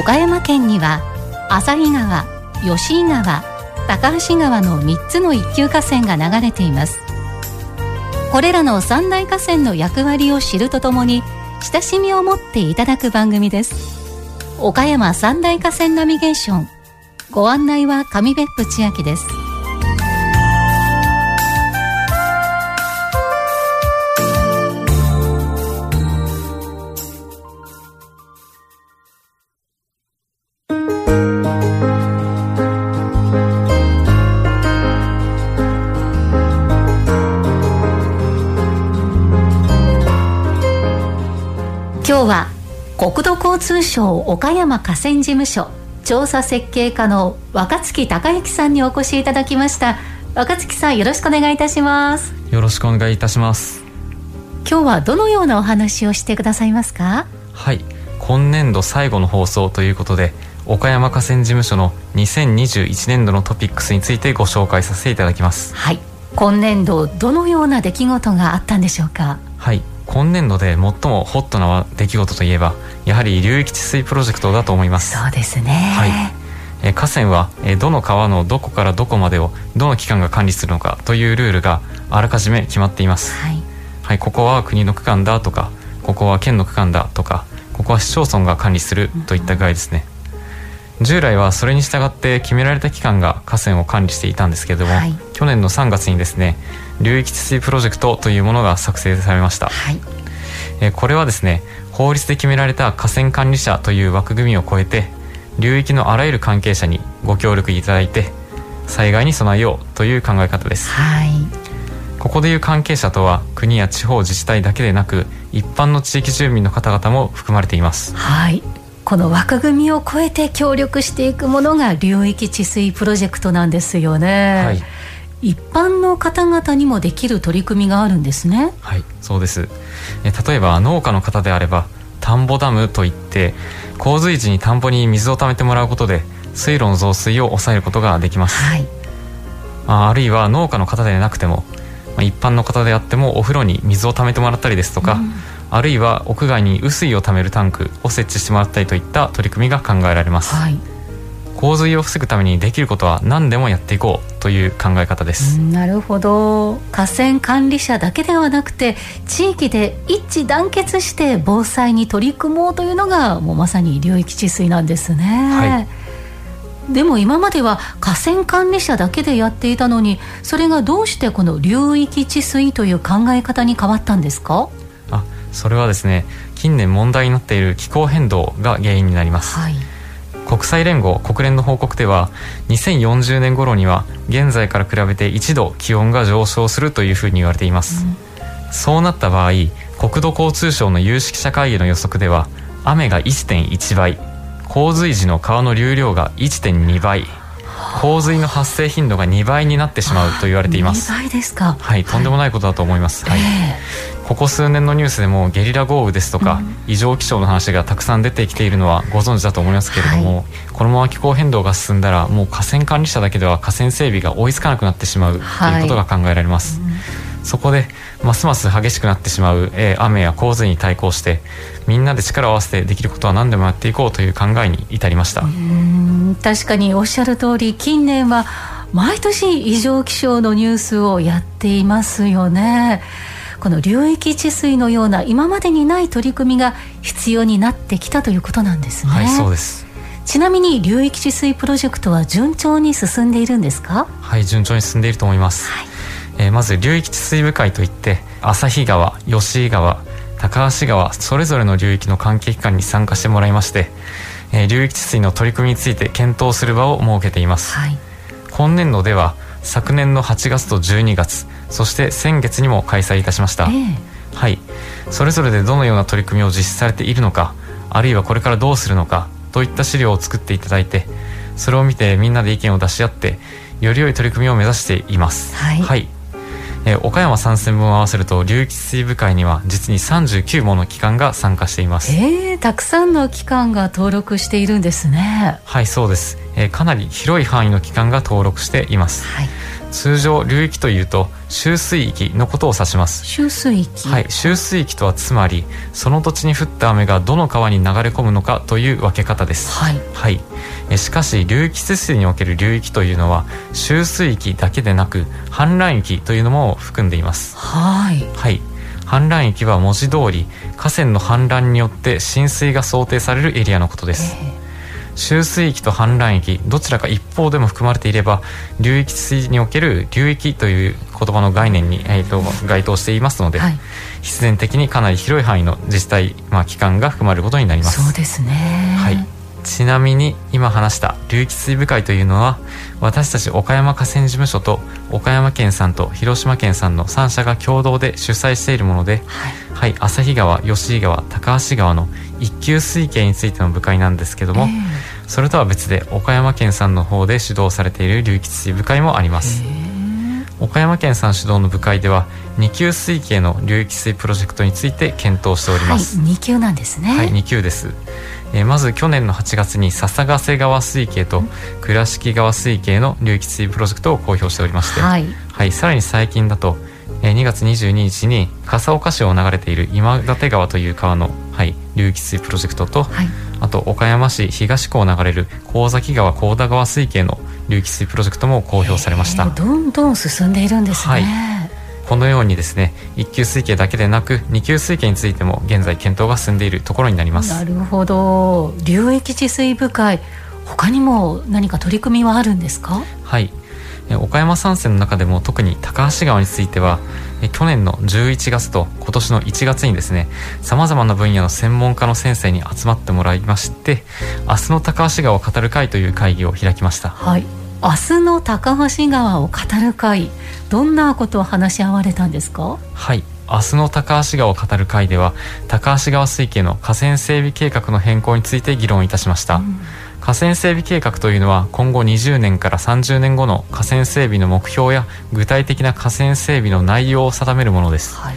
岡山県には旭川、吉井川、高梁川の3つの一級河川が流れています。これらの三大河川の役割を知るとともに親しみを持っていただく番組です。岡山三大河川ナビゲーション、ご案内は上別府千秋です。今日は国土交通省岡山河川事務所調査設計課の若月隆之さんにお越しいただきました。若月さん、よろしくお願いいたします。 よろしくお願いいたします。 今日はどのようなお話をしてくださいますか？ はい、今年度最後の放送ということで、岡山河川事務所の2021年度のトピックスについてご紹介させていただきます。 はい、今年度どのような出来事があったんでしょうか？ はい、今年度で最もホットな出来事といえばやはり流域治水プロジェクトだと思います。 そうですね。 はい、河川はどの川のどこからどこまでをどの機関が管理するのかというルールがあらかじめ決まっています。 はいはい、ここは国の区間だとか、ここは県の区間だとか、ここは市町村が管理するといった具合ですね。従来はそれに従って決められた機関が河川を管理していたんですけれども、 はい、 去年の3月にですね、流域治水プロジェクトというものが作成されました。 はい、 これはですね、法律で決められた河川管理者という枠組みを超えて、流域のあらゆる関係者にご協力いただいて災害に備えようという考え方です。 はい、 ここでいう関係者とは国や地方自治体だけでなく、一般の地域住民の方々も含まれています。 はい、この枠組みを超えて協力していくものが流域治水プロジェクトなんですよね。はい、一般の方々にもできる取り組みがあるんですね。 はい、そうです。例えば農家の方であれば、田んぼダムといって洪水時に田んぼに水を貯めてもらうことで水路の増水を抑えることができます。 はい、 あるいは農家の方でなくても、一般の方であってもお風呂に水を貯めてもらったりですとか、あるいは屋外に雨水を貯めるタンクを設置してもらったりといった取り組みが考えられます。 はい、 洪水を防ぐためにできることは何でもやっていこうという考え方です。 なるほど。河川管理者だけではなくて、地域で一致団結して防災に取り組もうというのがもうまさに流域治水なんですね。はい、でも今までは河川管理者だけでやっていたのに、それがどうしてこの流域治水という考え方に変わったんですか？ それはですね、近年問題になっている気候変動が原因になります。 はい、 国際連合国連の報告では、2040年頃には現在から比べて1度気温が上昇するというふうに言われています。そうなった場合、国土交通省の有識者会議の予測では、雨が 1.1 倍、洪水時の川の流量が 1.2 倍、洪水の発生頻度が2倍になってしまうと言われています。 2倍ですか？ はい、とんでもないことだと思います。はい、ここ数年のニュースでもゲリラ豪雨ですとか、異常気象の話がたくさん出てきているのはご存知だと思いますけれども、はい、このまま気候変動が進んだら、もう河川管理者だけでは河川整備が追いつかなくなってしまうということが考えられます。そこでますます激しくなってしまう、雨や洪水に対抗して、みんなで力を合わせてできることは何でもやっていこうという考えに至りました。 確かにおっしゃる通り、近年は毎年異常気象のニュースをやっていますよね。この流域治水のような今までにない取り組みが必要になってきたということなんですね。 はい、そうです。 ちなみに流域治水プロジェクトは順調に進んでいるんですか？ はい、順調に進んでいると思います。はい、まず流域治水部会といって、旭川、吉井川、高梁川それぞれの流域の関係機関に参加してもらいまして、流域治水の取り組みについて検討する場を設けています。はい、今年度では昨年の8月と12月、そして先月にも開催いたしました。はい、それぞれでどのような取り組みを実施されているのか、あるいはこれからどうするのかといった資料を作っていただいて、それを見てみんなで意見を出し合ってより良い取り組みを目指しています。はい、はい、岡山3選分を合わせると流域治水部会には実に39もの機関が参加しています。 たくさんの機関が登録しているんですね。 はい、そうです。かなり広い範囲の機関が登録しています。はい、通常流域というと集水域のことを指します。 集水域、 はい、集水域とはつまりその土地に降った雨がどの川に流れ込むのかという分け方です。 はいはい、しかし流域治水における流域というのは集水域だけでなく氾濫域というのも含んでいます。 はい、 はい、氾濫域は文字通り河川の氾濫によって浸水が想定されるエリアのことです。集水域と氾濫域どちらか一方でも含まれていれば流域治水における流域という言葉の概念に、該当していますので、はい、必然的にかなり広い範囲の自治体、機関が含まれることになります。 そうですね、 はい、ちなみに今話した流域治水部会というのは私たち岡山河川事務所と岡山県さんと広島県さんの3社が共同で主催しているもので、はい、旭川、吉井川、高橋川の一級水系についての部会なんですけども、それとは別で岡山県さんの方で主導されている流域治水部会もあります。岡山県さん主導の部会では2級水系の流域治水プロジェクトについて検討しております。 はい、2級なんですね。 はい、2級です。まず去年の8月に笹ヶ瀬川水系と倉敷川水系の流域治水プロジェクトを公表しておりまして、はいはい、さらに最近だと2月22日に笠岡市を流れている今立川という川の、はい、流域治水プロジェクトと、はい、あと岡山市東区を流れる神崎川神田川水系の流域治水プロジェクトも公表されました。 どんどん進んでいるんですね。はい、 このようにですね1級水系だけでなく2級水系についても現在検討が進んでいるところになります。 なるほど。流域治水部会他にも何か取り組みはあるんですか？ はい、岡山3線の中でも特に高橋川については去年の11月と今年の1月にですねさまざまな分野の専門家の先生に集まってもらいまして、明日の高橋川を語る会という会議を開きました。 はい、明日の高橋川を語る会、どんなことを話し合われたんですか？ はい、明日の高橋川を語る会では高橋川水系の河川整備計画の変更について議論いたしました。河川整備計画というのは今後20年から30年後の河川整備の目標や具体的な河川整備の内容を定めるものです。はい、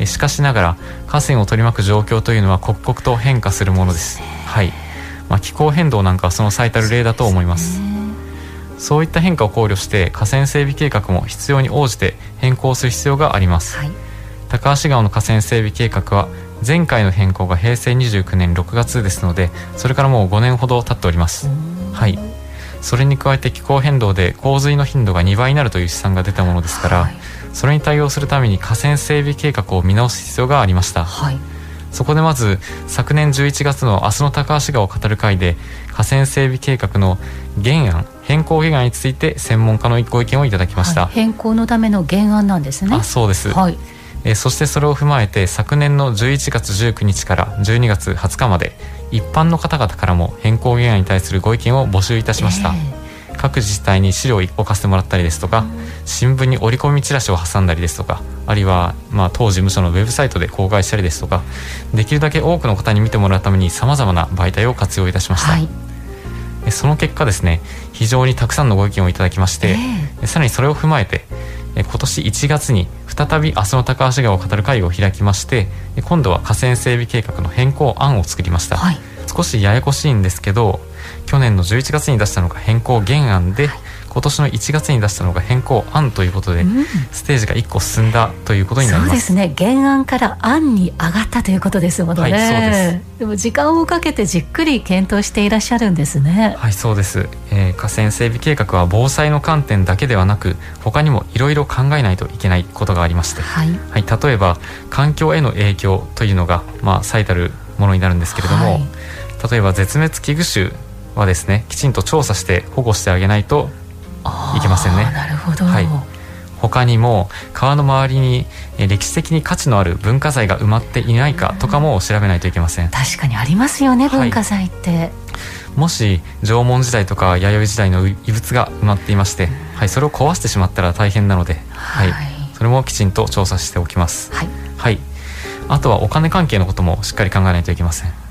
しかしながら河川を取り巻く状況というのは刻々と変化するものです。はい、気候変動なんかはその最たる例だと思います。そういった変化を考慮して河川整備計画も必要に応じて変更する必要があります。はい、高橋川の河川整備計画は前回の変更が平成29年6月ですので、それからもう5年ほど経っております。はい、それに加えて気候変動で洪水の頻度が2倍になるという試算が出たものですから、はい、それに対応するために河川整備計画を見直す必要がありました。はい、そこでまず昨年11月の明日の高橋川を語る会で河川整備計画の原案変更原案について専門家のご意見をいただきました。はい、 変更のための原案なんですね。 そうです。 はい、 そしてそれを踏まえて昨年の11月19日から12月20日まで一般の方々からも変更原案に対するご意見を募集いたしました。各自治体に資料を置かせてもらったりですとか、新聞に折り込みチラシを挟んだりですとか、あるいは当事務所のウェブサイトで公開したりですとか、できるだけ多くの方に見てもらうためにさまざまな媒体を活用いたしました。はい、その結果ですね非常にたくさんのご意見をいただきまして、さらにそれを踏まえて今年1月に再び明日の高橋川を語る会を開きまして、今度は河川整備計画の変更案を作りました。はい、少しややこしいんですけど、去年の11月に出したのが変更原案で、今年の1月に出したのが変更案ということで、ステージが1個進んだということになります。 そうですね、原案から案に上がったということですものね。 はい、そうです。 でも時間をかけてじっくり検討していらっしゃるんですね。 はい、そうです。河川整備計画は防災の観点だけではなく他にもいろいろ考えないといけないことがありまして、はいはい、例えば環境への影響というのが最たるものになるんですけれども、はい、例えば絶滅危惧種はですねきちんと調査して保護してあげないといけませんね。 なるほど。 はい、他にも川の周りに歴史的に価値のある文化財が埋まっていないかとかも調べないといけません。 確かにありますよね、文化財って、はい、 もし縄文時代とか弥生時代の遺物が埋まっていまして、はい、それを壊してしまったら大変なので、はいはい、それもきちんと調査しておきます。はいはい、あとはお金関係のこともしっかり考えないといけません。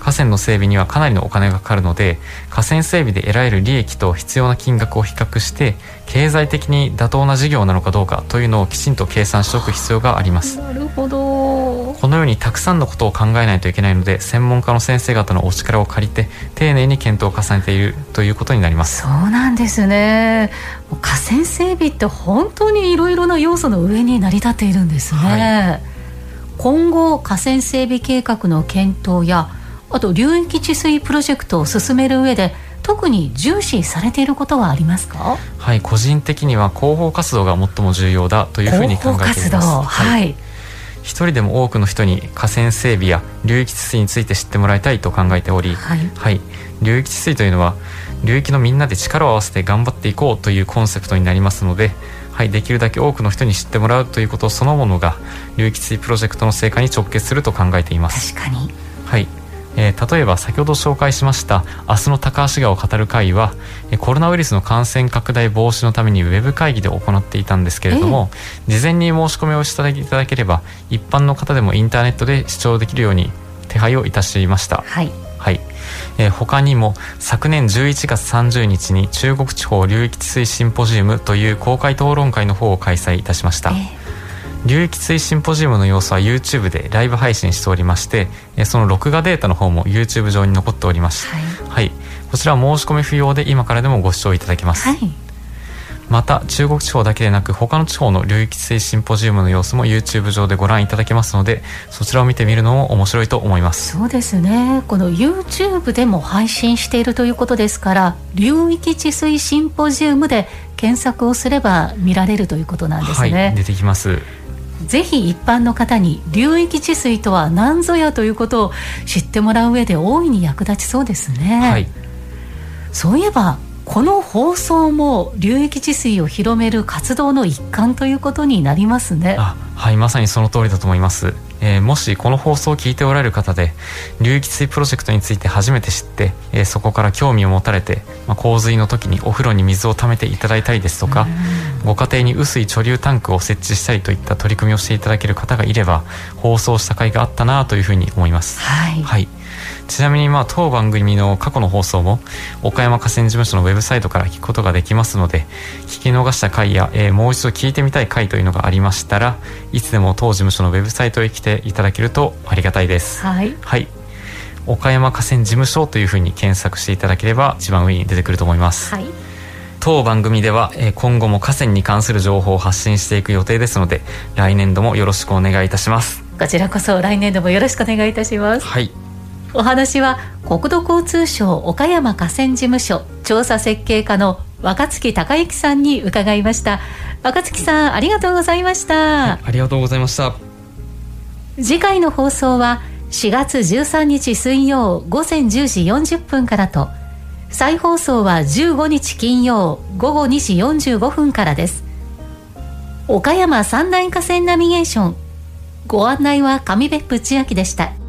河川の整備にはかなりのお金がかかるので、河川整備で得られる利益と必要な金額を比較して経済的に妥当な事業なのかどうかというのをきちんと計算しておく必要があります。 なるほど。 このようにたくさんのことを考えないといけないので、専門家の先生方のお力を借りて丁寧に検討を重ねているということになります。 そうなんですね。河川整備って本当にいろいろな要素の上に成り立っているんですね。今後河川整備計画の検討や、あと流域治水プロジェクトを進める上で特に重視されていることはありますか？ はい、個人的には広報活動が最も重要だというふうに考えています。一人でも多くの人に河川整備や流域治水について知ってもらいたいと考えており、流域治水というのは流域のみんなで力を合わせて頑張っていこうというコンセプトになりますので、できるだけ多くの人に知ってもらうということそのものが流域治水プロジェクトの成果に直結すると考えています。 確かに。 例えば先ほど紹介しました明日の高橋川を語る会はコロナウイルスの感染拡大防止のためにウェブ会議で行っていたんですけれども、事前に申し込みをしていただければ一般の方でもインターネットで視聴できるように手配をいたしました。他にも昨年11月30日に中国地方流域治水シンポジウムという公開討論会の方を開催いたしました。流域治水シンポジウムの様子は YouTube でライブ配信しておりまして、その録画データの方も YouTube 上に残っております。こちらは申し込み不要で今からでもご視聴いただけます。また中国地方だけでなく他の地方の流域治水シンポジウムの様子も YouTube 上でご覧いただけますので、そちらを見てみるのも面白いと思います。 そうですね。この YouTube でも配信しているということですから、流域治水シンポジウムで検索をすれば見られるということなんですね。 出てきます。 ぜひ一般の方に流域治水とは何ぞやということを知ってもらう上で大いに役立ちそうですね。そういえばこの放送も流域治水を広める活動の一環ということになりますね。 まさにその通りだと思います。もしこの放送を聞いておられる方で流域治水プロジェクトについて初めて知って、そこから興味を持たれて、洪水の時にお風呂に水を溜めていただいたりですとか、ご家庭に雨水貯留タンクを設置したりといった取り組みをしていただける方がいれば、放送した甲斐があったなというふうに思います。ちなみに当番組の過去の放送も岡山河川事務所のウェブサイトから聞くことができますので、聞き逃した回や、もう一度聞いてみたい回というのがありましたら、いつでも当事務所のウェブサイトへ来ていただけるとありがたいです。岡山河川事務所というふうに検索していただければ一番上に出てくると思います。当番組では今後も河川に関する情報を発信していく予定ですので、来年度もよろしくお願いいたします。 こちらこそ来年度もよろしくお願いいたします。お話は国土交通省岡山河川事務所調査設計課の若月孝之さんに伺いました。若月さん、ありがとうございました。 ありがとうございました。 次回の放送は4月13日水曜午前10時40分からと、再放送は15日金曜午後2時45分からです。岡山三大河川ナビゲーション、ご案内は上別府千秋でした。